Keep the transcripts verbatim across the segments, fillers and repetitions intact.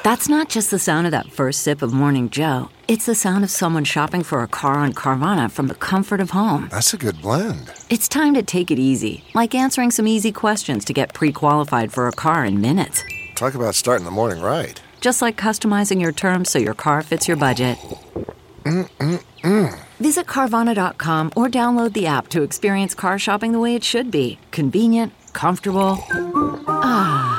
That's not just the sound of that first sip of Morning Joe. It's the sound of someone shopping for a car on Carvana from the comfort of home. That's a good blend. It's time to take it easy, like answering some easy questions to get pre-qualified for a car in minutes. Talk about starting the morning right. Just like customizing your terms so your car fits your budget. Mm-mm-mm. Visit Carvana dot com or download the app to experience car shopping the way it should be. Convenient, comfortable. Ah.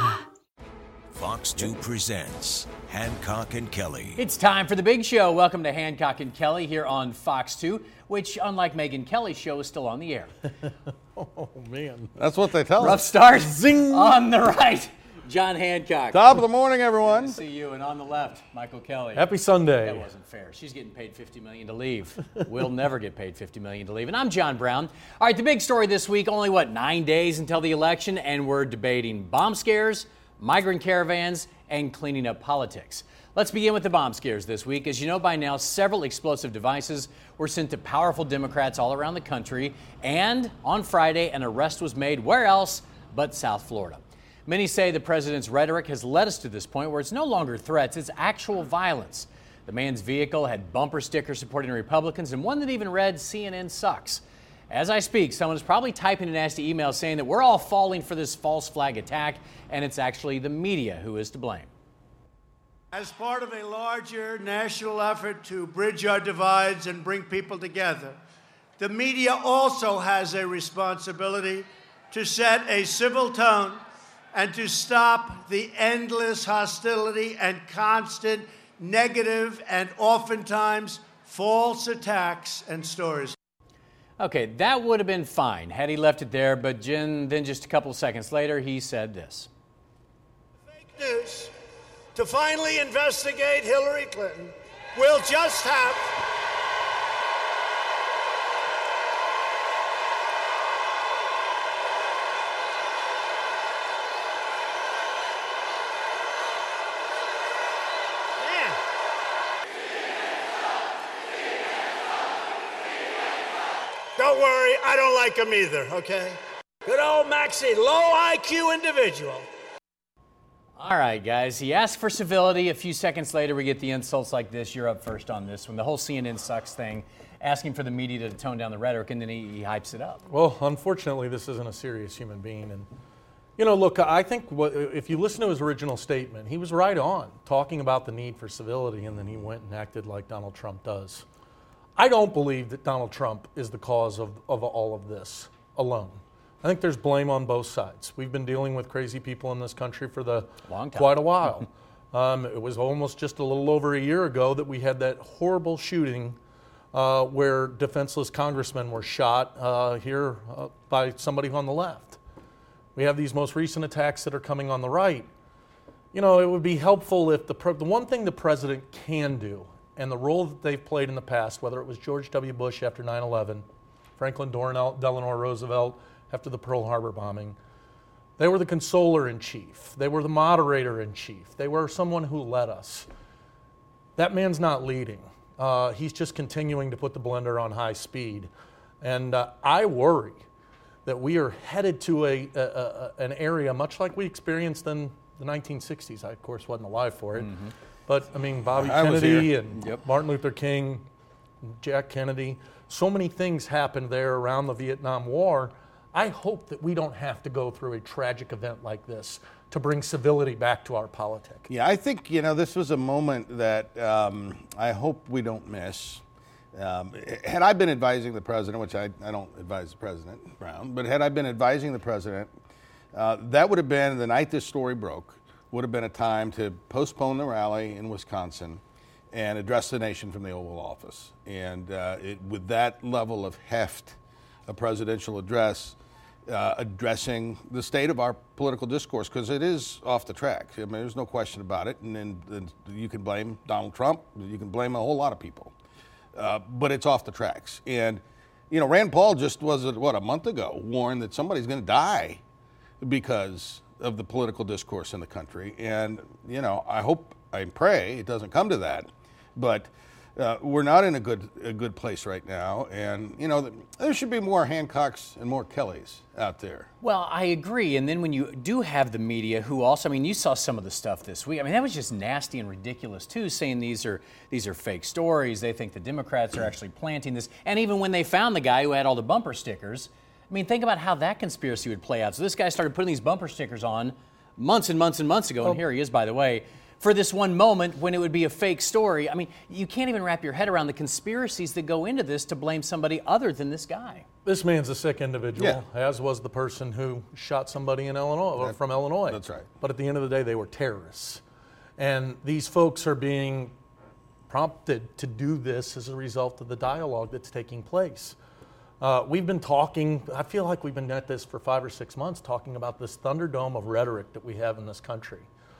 Fox two presents Hancock and Kelly. It's time for the big show. Welcome to Hancock and Kelly here on Fox two, which, unlike Megyn Kelly's show, is still on the air. Oh, man. That's what they tell Rough us. start. Zing. On the right, John Hancock. Top of the morning, everyone. Good to see you. And on the left, Michael Kelly. Happy Sunday. That wasn't fair. She's getting paid fifty million dollars to leave. We'll never get paid fifty million dollars to leave. And I'm John Brown. All right, the big story this week, only, what, nine days until the election, and we're debating bomb scares, migrant caravans, and cleaning up politics. Let's begin with the bomb scares this week. As you know by now, several explosive devices were sent to powerful Democrats all around the country. And on Friday, an arrest was made where else but South Florida. Many say the president's rhetoric has led us to this point where it's no longer threats, it's actual violence. The man's vehicle had bumper stickers supporting Republicans and one that even read, C N N sucks. As I speak, someone is probably typing a nasty email saying that we're all falling for this false flag attack, and it's actually the media who is to blame. As part of a larger national effort to bridge our divides and bring people together, the media also has a responsibility to set a civil tone and to stop the endless hostility and constant negative and oftentimes false attacks and stories. Okay, that would have been fine had he left it there, but Jen, then just a couple of seconds later, he said this. Fake news to finally investigate Hillary Clinton will just have Don't worry, I don't like him either, okay? Good old Maxie, low I Q individual. All right, guys, he asked for civility. A few seconds later, we get the insults like this. You're up first on this one. The whole C N N sucks thing, asking for the media to tone down the rhetoric, and then he, he hypes it up. Well, unfortunately, this isn't a serious human being. And, you know, look, I think what, if you listen to his original statement, he was right on, talking about the need for civility, and then he went and acted like Donald Trump does. I don't believe that Donald Trump is the cause of, of all of this alone. I think there's blame on both sides. We've been dealing with crazy people in this country for the Long time. quite a while. um, it was almost just a little over a year ago that we had that horrible shooting uh, where defenseless congressmen were shot uh, here uh, by somebody on the left. We have these most recent attacks that are coming on the right. You know, it would be helpful if the, pre- the one thing the president can do, and the role that they've played in the past, whether it was George W. Bush after nine eleven, Franklin Delano Roosevelt after the Pearl Harbor bombing, they were the consoler-in-chief. They were the moderator-in-chief. They were someone who led us. That man's not leading. Uh, he's just continuing to put the blender on high speed. And uh, I worry that we are headed to a, a, a an area much like we experienced in the nineteen sixties. I, of course, wasn't alive for it. Mm-hmm. But, I mean, Bobby I Kennedy and yep. Martin Luther King, Jack Kennedy, so many things happened there around the Vietnam War. I hope that we don't have to go through a tragic event like this to bring civility back to our politics. Yeah, I think, you know, this was a moment that um, I hope we don't miss. Um, had I been advising the president, which I, I don't advise the president, Brown, but had I been advising the president, uh, that would have been the night this story broke. Would have been a time to postpone the rally in Wisconsin and address the nation from the Oval Office. And uh, it, with that level of heft, a presidential address, uh, addressing the state of our political discourse, because it is off the track. I mean, there's no question about it. And then and you can blame Donald Trump. You can blame a whole lot of people. Uh, but it's off the tracks. And, you know, Rand Paul just was, what, a month ago, warned that somebody's going to die because of the political discourse in the country. And, you know, I hope, I pray it doesn't come to that. But Uh, we're not in a good a good place right now, and you know there should be more Hancocks and more Kellys out there. Well, I agree. And then when you do have the media, who also, I mean, you saw some of the stuff this week. I mean, that was just nasty and ridiculous too, saying these are these are fake stories. They think the Democrats are actually planting this. And even when they found the guy who had all the bumper stickers, I mean, think about how that conspiracy would play out. So this guy started putting these bumper stickers on months and months and months ago, and here he is, by the way, for this one moment when it would be a fake story. I mean, you can't even wrap your head around the conspiracies that go into this to blame somebody other than this guy. This man's a sick individual, Yeah. as was the person who shot somebody in Illinois, or That- from Illinois. that's right. But at the end of the day, they were terrorists. And these folks are being prompted to do this as a result of the dialogue that's taking place. Uh, we've been talking, I feel like we've been at this for five or six months, talking about this thunderdome of rhetoric that we have in this country.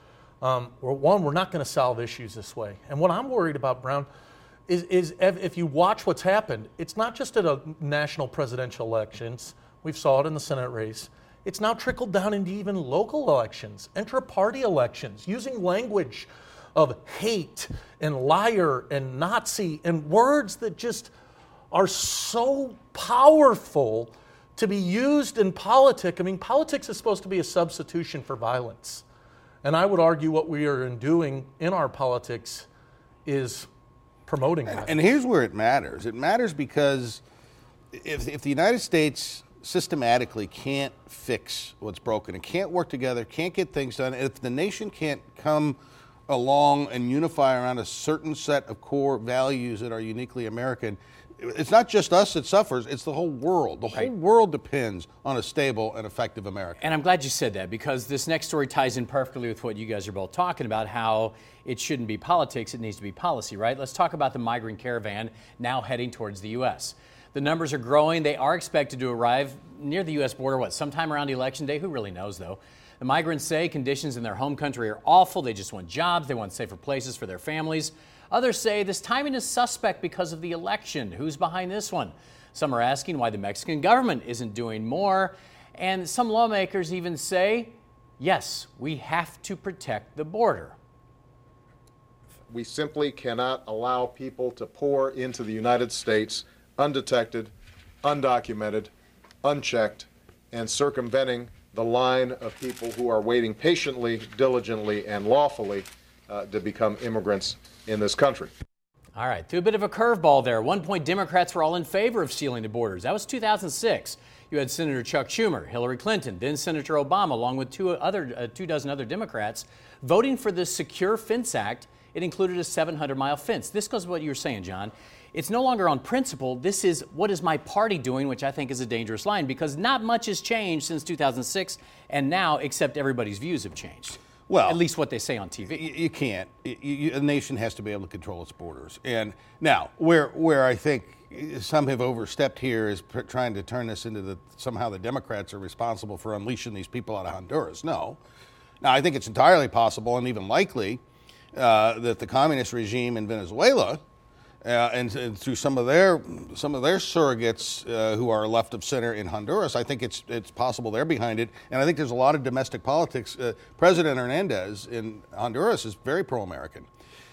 Um, we're, one, we're not going to solve issues this way. And what I'm worried about, Brown, is, is if, if you watch what's happened, it's not just at a national presidential elections. We've saw it in the Senate race. It's now trickled down into even local elections, intra-party elections, using language of hate and liar and Nazi and words that just are so powerful to be used in politics. I mean, politics is supposed to be a substitution for violence. And I would argue what we are doing in our politics is promoting that. And here's where it matters. It matters because if, if the United States systematically can't fix what's broken and can't work together, can't get things done, if the nation can't come along and unify around a certain set of core values that are uniquely American, it's not just us that suffers, it's the whole world. The whole Right. world depends on a stable and effective America. And I'm glad you said that, because this next story ties in perfectly with what you guys are both talking about, how it shouldn't be politics, it needs to be policy, right? Let's talk about the migrant caravan now heading towards the U S. The numbers are growing. They are expected to arrive near the U S border, what, sometime around Election Day? Who really knows, though? The migrants say conditions in their home country are awful. They just want jobs. They want safer places for their families. Others say this timing is suspect because of the election. Who's behind this one? Some are asking why the Mexican government isn't doing more. And some lawmakers even say, yes, we have to protect the border. We simply cannot allow people to pour into the United States undetected, undocumented, unchecked, and circumventing the line of people who are waiting patiently, diligently, and lawfully uh, to become immigrants in this country. All right, threw a bit of a curveball there. At one point, Democrats were all in favor of sealing the borders. That was two thousand six. You had Senator Chuck Schumer, Hillary Clinton, then Senator Obama, along with two other uh, two dozen other Democrats, voting for the Secure Fence Act. It included a seven hundred mile fence. This goes with what you were saying, John. It's no longer on principle. This is what is my party doing, which I think is a dangerous line, because not much has changed since two thousand six and now, except everybody's views have changed. Well, at least what they say on T V. You, you can't. You, you, a nation has to be able to control its borders. And now, where where I think some have overstepped here is pr- trying to turn this into the somehow the Democrats are responsible for unleashing these people out of Honduras. No. Now, I think it's entirely possible and even likely uh, that the communist regime in Venezuela, Uh, and, and through some of their some of their surrogates uh, who are left of center in Honduras, I think it's it's possible they're behind it. And I think there's a lot of domestic politics. Uh, President Hernandez in Honduras is very pro-American.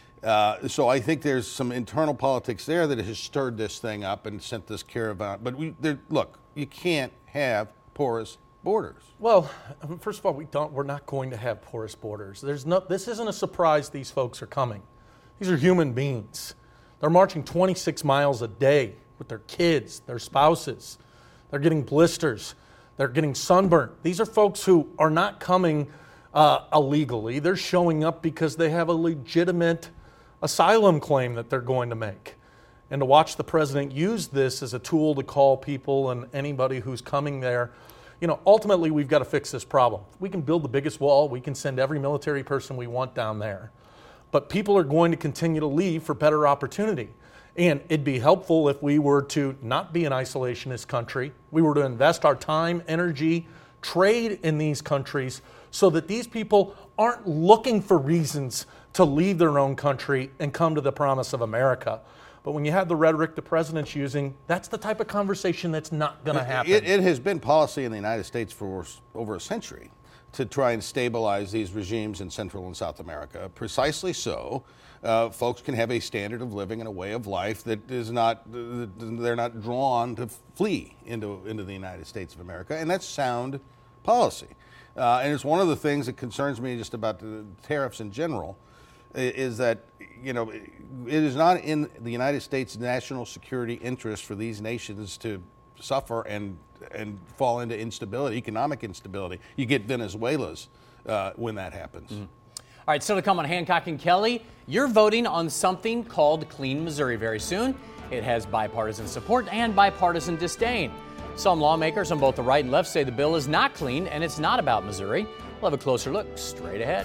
Uh, so I think there's some internal politics there that has stirred this thing up and sent this caravan. But we look, you can't have porous borders. Well, first of all, we don't. We're not going to have porous borders. There's no. This isn't a surprise. These folks are coming. These are human beings. They're marching twenty-six miles a day with their kids, their spouses. They're getting blisters. They're getting sunburnt. These are folks who are not coming uh, illegally. They're showing up because they have a legitimate asylum claim that they're going to make. And to watch the president use this as a tool to call people and anybody who's coming there, you know, ultimately we've got to fix this problem. We can build the biggest wall. We can send every military person we want down there. But people are going to continue to leave for better opportunity. And it'd be helpful if we were to not be an isolationist country. We were to invest our time, energy, trade in these countries so that these people aren't looking for reasons to leave their own country and come to the promise of America. But when you have the rhetoric the president's using, that's the type of conversation that's not going to happen. It, it has been policy in the United States for over a century to try and stabilize these regimes in Central and South America. Precisely so, uh, folks can have a standard of living and a way of life that is not, uh, they're not drawn to flee into, into the United States of America, and that's sound policy. Uh, and it's one of the things that concerns me just about the tariffs in general, is that, you know, it is not in the United States' national security interest for these nations to suffer and and fall into instability, economic instability. You get Venezuela's uh, when that happens. Mm-hmm. All right, still to come on Hancock and Kelly, you're voting on something called Clean Missouri very soon. It has bipartisan support and bipartisan disdain. Some lawmakers on both the right and left say the bill is not clean and it's not about Missouri. We'll have a closer look straight ahead.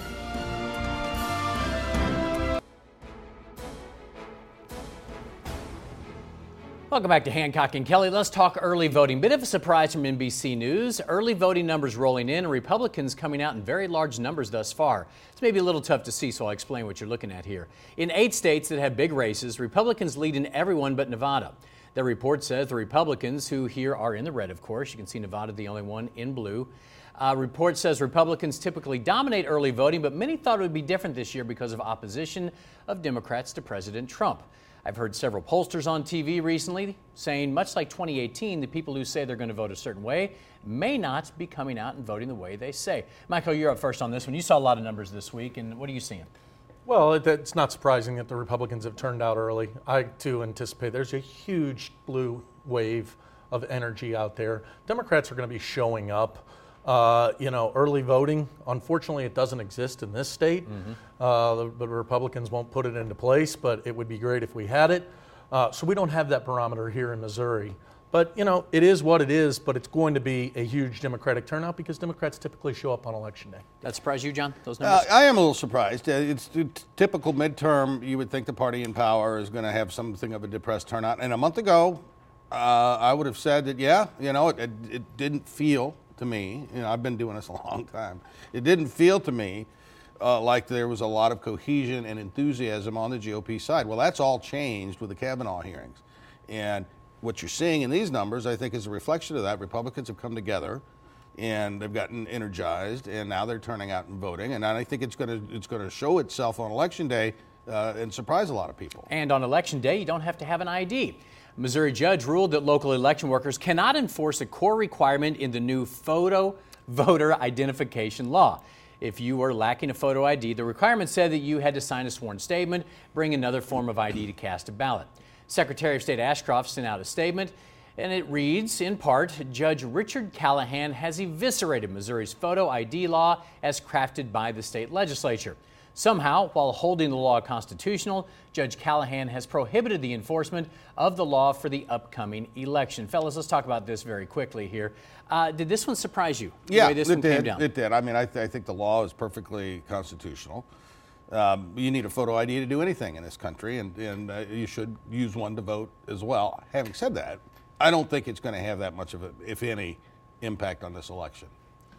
Welcome back to Hancock and Kelly. Let's talk early voting. Bit of a surprise from N B C News. Early voting numbers rolling in and Republicans coming out in very large numbers thus far. It's maybe a little tough to see, so I'll explain what you're looking at here. In eight states that have big races, Republicans lead in everyone but Nevada. The report says the Republicans, who here are in the red, of course, you can see Nevada the only one in blue. Uh, report says Republicans typically dominate early voting, but many thought it would be different this year because of opposition of Democrats to President Trump. I've heard several pollsters on T V recently saying, much like twenty eighteen, the people who say they're going to vote a certain way may not be coming out and voting the way they say. Michael, you're up first on this one. You saw a lot of numbers this week, and what are you seeing? Well, it, it's not surprising that the Republicans have turned out early. I, too, anticipate there's a huge blue wave of energy out there. Democrats are going to be showing up. Uh, you know, early voting, unfortunately, it doesn't exist in this state. Mm-hmm. uh, the, the Republicans won't put it into place, but it would be great if we had it. Uh, so we don't have that barometer here in Missouri. But, you know, it is what it is, but it's going to be a huge Democratic turnout because Democrats typically show up on Election Day. That surprise you, John, those numbers? Uh, I am a little surprised. Uh, it's t- typical midterm. You would think the party in power is going to have something of a depressed turnout. And a month ago, uh, I would have said that, yeah, you know, it, it, it didn't feel to me, you know, I've been doing this a long time, it didn't feel to me uh, like there was a lot of cohesion and enthusiasm on the G O P side. Well, that's all changed with the Kavanaugh hearings. And what you're seeing in these numbers, I think, is a reflection of that. Republicans have come together and they've gotten energized, and now they're turning out and voting. And I think it's going to it's going to show itself on Election Day uh, and surprise a lot of people. And on Election Day, you don't have to have an I D. A Missouri judge ruled that local election workers cannot enforce a core requirement in the new photo voter identification law. If you were lacking a photo I D, the requirement said that you had to sign a sworn statement, bring another form of I D to cast a ballot. Secretary of State Ashcroft sent out a statement, and it reads, in part, Judge Richard Callahan has eviscerated Missouri's photo I D law as crafted by the state legislature. Somehow, while holding the law constitutional, Judge Callahan has prohibited the enforcement of the law for the upcoming election. Fellas, let's talk about this very quickly here. Uh, did this one surprise you? The yeah, way this it one did. Came down? It did. I mean, I, th- I think the law is perfectly constitutional. Um, you need a photo I D to do anything in this country, and, and uh, you should use one to vote as well. Having said that, I don't think it's going to have that much of a, if any, impact on this election.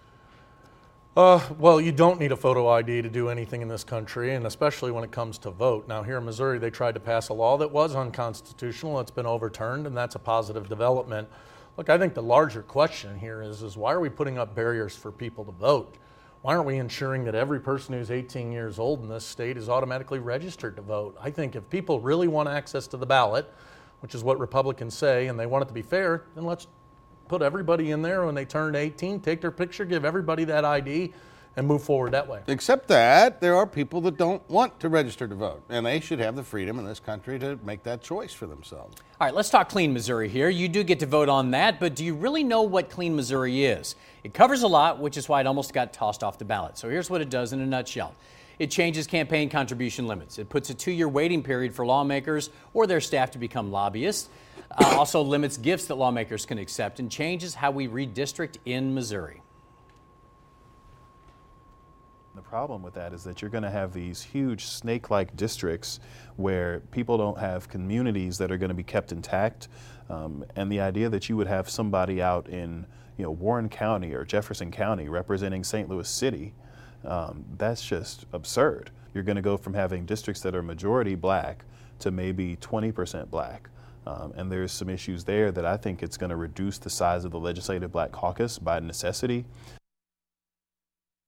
Uh, well, you don't need a photo I D to do anything in this country, and especially when it comes to vote. Now, here in Missouri, they tried to pass a law that was unconstitutional. It's been overturned, and that's a positive development. Look, I think the larger question here is, is why are we putting up barriers for people to vote? Why aren't we ensuring that every person who's eighteen years old in this state is automatically registered to vote? I think if people really want access to the ballot, which is what Republicans say, and they want it to be fair, then let's put everybody in there when they turn eighteen, take their picture, give everybody that I D, and move forward that way. Except that there are people that don't want to register to vote, and they should have the freedom in this country to make that choice for themselves. All right, let's talk Clean Missouri here. You do get to vote on that, but do you really know what Clean Missouri is? It covers a lot, which is why it almost got tossed off the ballot. So here's what it does in a nutshell. It changes campaign contribution limits. It puts a two-year waiting period for lawmakers or their staff to become lobbyists. Uh, also limits gifts that lawmakers can accept and changes how we redistrict in Missouri. The problem with that is that you're going to have these huge snake-like districts where people don't have communities that are going to be kept intact. Um, and the idea that you would have somebody out in, you know, Warren County or Jefferson County representing Saint Louis City, um, that's just absurd. You're going to go from having districts that are majority black to maybe twenty percent black. Um, and there's some issues there that I think it's going to reduce the size of the legislative black caucus by necessity.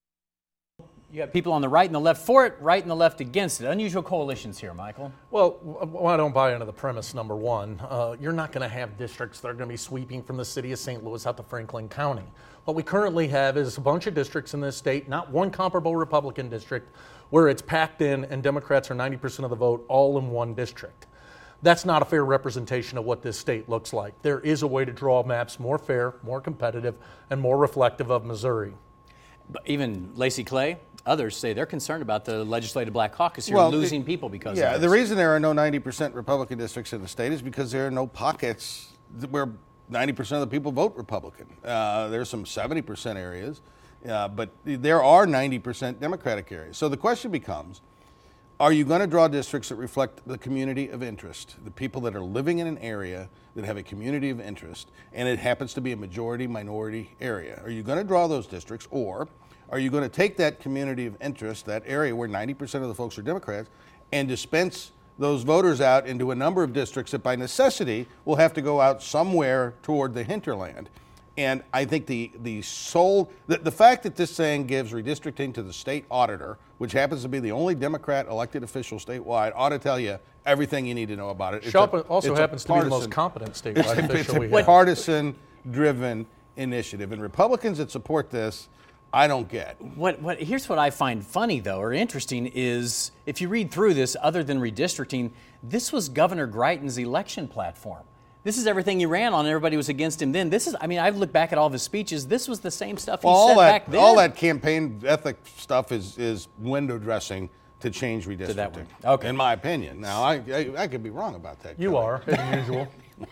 You have people on the right and the left for it, right and the left against it. Unusual coalitions here, Michael. Well, well I don't buy into the premise, number one. Uh, you're not going to have districts that are going to be sweeping from the city of Saint Louis out to Franklin County. What we currently have is a bunch of districts in this state, not one comparable Republican district, where it's packed in and Democrats are ninety percent of the vote all in one district. That's not a fair representation of what this state looks like. There is a way to draw maps more fair, more competitive, and more reflective of Missouri. But even Lacey Clay, others say they're concerned about the legislative black caucus here Well, losing the, people because yeah, of this. the reason there are no ninety percent Republican districts in the state is because there are no pockets where ninety percent of the people vote Republican. Uh, there's some seventy percent areas, uh, but there are ninety percent Democratic areas. So the question becomes, are you going to draw districts that reflect the community of interest, the people that are living in an area that have a community of interest, and it happens to be a majority-minority area? Are you going to draw those districts, or are you going to take that community of interest, that area where ninety percent of the folks are Democrats, and dispense those voters out into a number of districts that by necessity will have to go out somewhere toward the hinterland? And I think the the sole the, the fact that this thing gives redistricting to the state auditor, which happens to be the only Democrat elected official statewide, ought to tell you everything you need to know about it. It's Shelp a, also it's happens to be the most partisan- competent statewide It's a, official it's a we have. partisan-driven initiative, and Republicans that support this, I don't get. What, what, here's what I find funny, though, or interesting, is if you read through this, other than redistricting, this was Governor Greitens' election platform. This is everything he ran on. Everybody was against him then. This is, I mean, I've looked back at all of his speeches. This was the same stuff he Well, all said that, back then. all that campaign ethic stuff is, is window dressing to change redistricting, that one. Okay. in my opinion. Now, I, I, I could be wrong about that. You Kelly. are, as usual.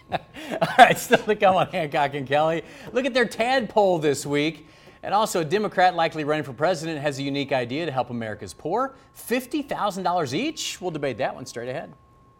All right, still to come on Hancock and Kelly. Look at their tadpole this week. And also, a Democrat likely running for president has a unique idea to help America's poor. fifty thousand dollars each. We'll debate that one straight ahead.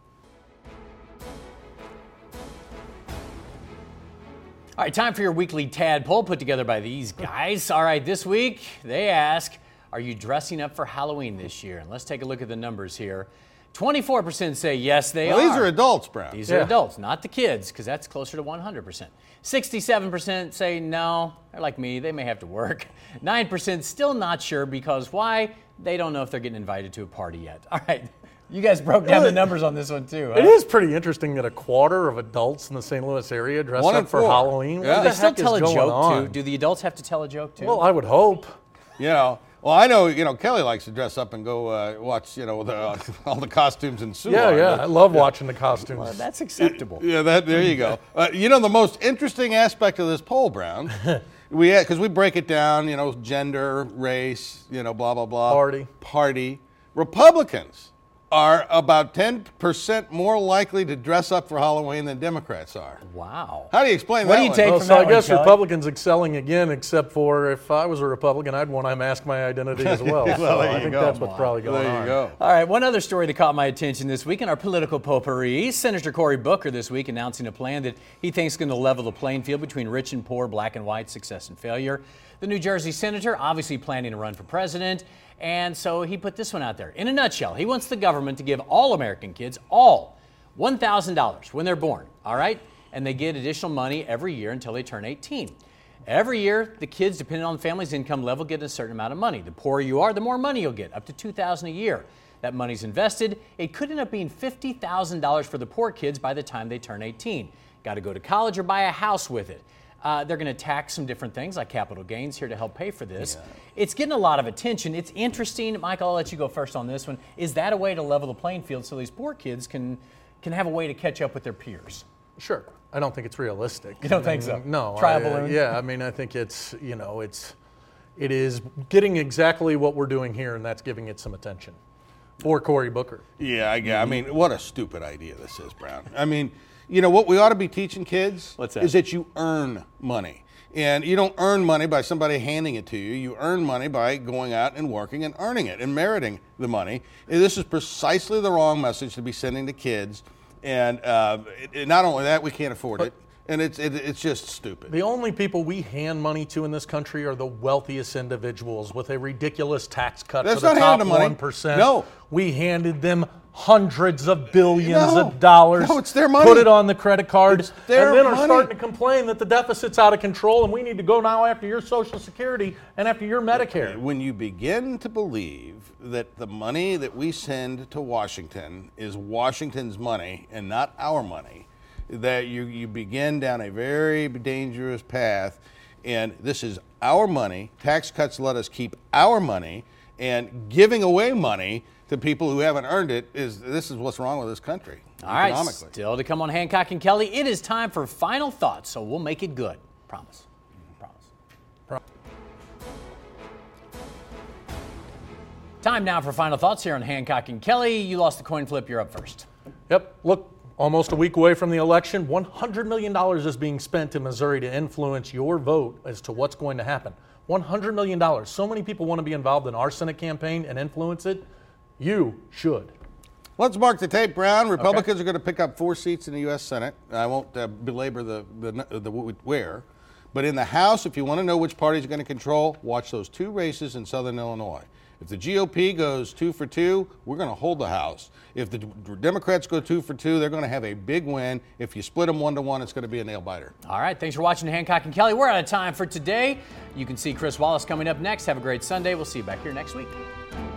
All right, time for your weekly tadpole put together by these guys. All right, this week they ask, are you dressing up for Halloween this year? And let's take a look at the numbers here. twenty-four percent say yes, they Well, are. these are adults, Brown. These Yeah. are adults, not the kids, because that's closer to one hundred percent. sixty-seven percent say no, they're like me, they may have to work. nine percent still not sure because why? They don't know if they're getting invited to a party yet. All right, you guys broke down the numbers on this one too. Huh? It is pretty interesting that a quarter of adults in the Saint Louis area dress One in up for four. Halloween. Yeah. What Do the they still heck tell is a going joke on? too? Do the adults have to tell a joke too? Well, I would hope. You know, well, I know, you know, Kelly likes to dress up and go uh, watch, you know, the, uh, all the costumes in Seward. Yeah, yeah. I love watching the costumes. Well, that's acceptable. Yeah, that, there you go. Uh, you know, the most interesting aspect of this poll, Brown, we because we break it down, you know, gender, race, you know, blah, blah, blah. Party. Party. Republicans are about ten percent more likely to dress up for Halloween than Democrats are. Wow. How do you explain What that do you one? take Well, from so that I one, guess Kelly? Republicans excelling again, except for if I was a Republican, I'd want to mask my identity as well. Well, so there I you think go. that's what's probably going There on. you go. All right, one other story that caught my attention this week in our political potpourri. Senator Cory Booker this week announcing a plan that he thinks is going to level the playing field between rich and poor, black and white, success and failure. The New Jersey senator obviously planning to run for president, and so he put this one out there. In a nutshell, he wants the government to give all American kids, all, one thousand dollars when they're born, all right? And they get additional money every year until they turn eighteen. Every year, the kids, depending on the family's income level, get a certain amount of money. The poorer you are, the more money you'll get, up to two thousand dollars a year. That money's invested. It could end up being fifty thousand dollars for the poor kids by the time they turn eighteen. Got to go to college or buy a house with it. Uh, they're going to tax some different things like capital gains here to help pay for this. Yeah. It's getting a lot of attention. It's interesting. Michael, I'll let you go first on this one. Is that a way to level the playing field so these poor kids can can have a way to catch up with their peers? Sure. I don't think it's realistic. You don't I mean, think so? No. Try a I- balloon? Yeah, I mean, I think it's, you know, it's, it is getting exactly what we're doing here, and that's giving it some attention. For Cory Booker. Yeah, I, I mean, what a stupid idea this is, Brown. I mean, you know, what we ought to be teaching kids What's that? is that you earn money. And you don't earn money by somebody handing it to you. You earn money by going out and working and earning it and meriting the money. And this is precisely the wrong message to be sending to kids. And uh, it, it- not only that, we can't afford it. And it's it, it's just stupid. The only people we hand money to in this country are the wealthiest individuals with a ridiculous tax cut That's for the not top handing them money. one percent. No. We handed them hundreds of billions No. of dollars. No, it's their money. Put it on the credit card. It's their and then are money. starting to complain that the deficit's out of control and we need to go now after your Social Security and after your Medicare. When you begin to believe that the money that we send to Washington is Washington's money and not our money, that you, you begin down a very dangerous path. And this is our money. Tax cuts let us keep our money, and giving away money to people who haven't earned it is this is what's wrong with this country. All right, economically. still to come on Hancock and Kelly. It is time for final thoughts, so we'll make it good. Promise. Promise. Time now for final thoughts here on Hancock and Kelly. You lost the coin flip. You're up first. Yep. Look, almost a week away from the election, one hundred million dollars is being spent in Missouri to influence your vote as to what's going to happen. one hundred million dollars. So many people want to be involved in our Senate campaign and influence it. You should. Let's mark the tape, Brown. Republicans okay. are going to pick up four seats in the U S Senate. I won't uh, belabor the, the, the where. But in the House, if you want to know which party is going to control, watch those two races in Southern Illinois. If the G O P goes two for two, we're going to hold the House. If the Democrats go two for two, they're going to have a big win. If you split them one to one, it's going to be a nail biter. All right. Thanks for watching Hancock and Kelly. We're out of time for today. You can see Chris Wallace coming up next. Have a great Sunday. We'll see you back here next week.